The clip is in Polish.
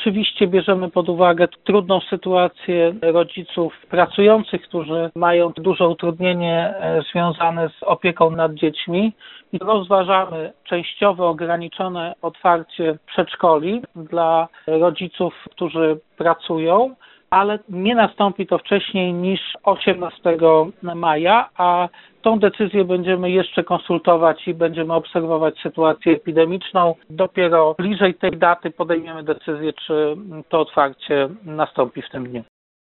Oczywiście bierzemy pod uwagę trudną sytuację rodziców pracujących, którzy mają duże utrudnienie związane z opieką nad dziećmi i rozważamy częściowo ograniczone otwarcie przedszkoli dla rodziców, którzy pracują, ale nie nastąpi to wcześniej niż 18 maja, a tą decyzję będziemy jeszcze konsultować i będziemy obserwować sytuację epidemiczną. Dopiero bliżej tej daty podejmiemy decyzję, czy to otwarcie nastąpi w tym dniu.